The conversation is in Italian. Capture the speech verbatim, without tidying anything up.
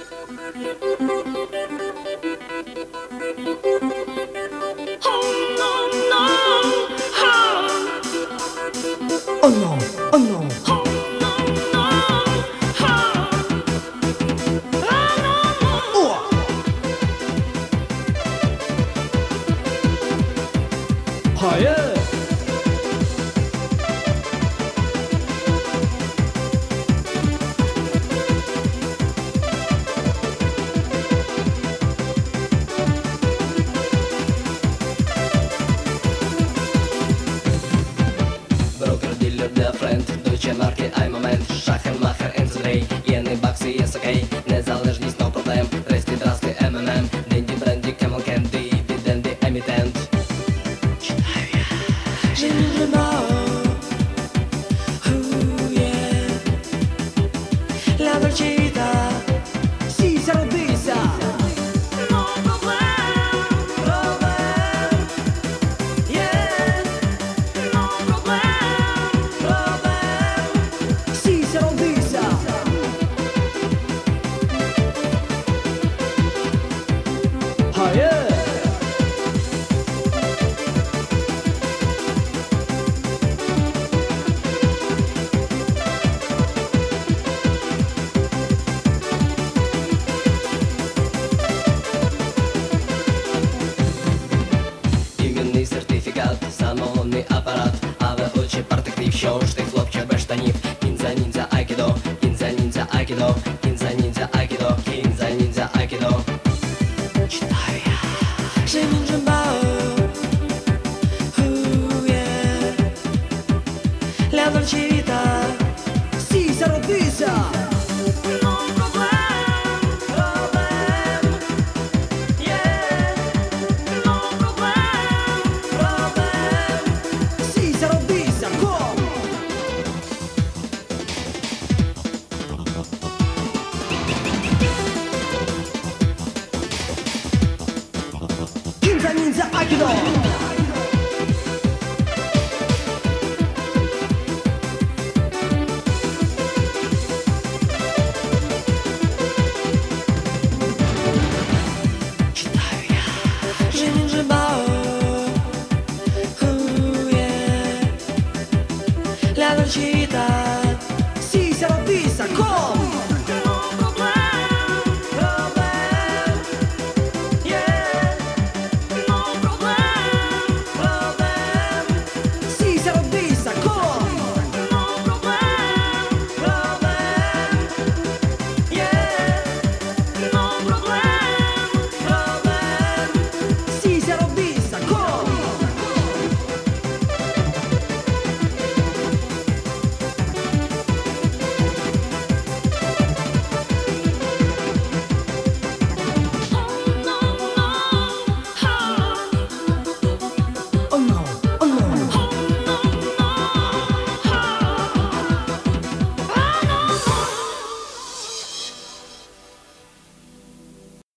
Oh no, oh no. Oh yeah. Broker, dealer, dear friend, Deutsche Marke, ein Moment, Schachenmacher, N C три, jeny baksy, jest okej, niezależnie no problem, reszty drasty, M M M, Dandy, Brandy, Camel Candy, Didendy, emitent. J'ai le mort, oh yeah. La dolcità, si sarà vista. No problem, problem, yeah. No problem, problem, si sarà vista. Oh yeah. Іменний сертифікат, самогонний апарат, але очі партактив, що ж ти, хлопче, без штанів. Кінза, ніндзя, айкідо, кінза, ніндзя, айкідо, кінза, ніндзя, айкідо, кінза, ніндзя, айкідо. Читаю я. J'ai mon jambon, oh yeah. La dolcità, si sarà vista. No problem, problem, yeah. No problem, problem, si sarà vista. Come? Ninja, ninja, aikido.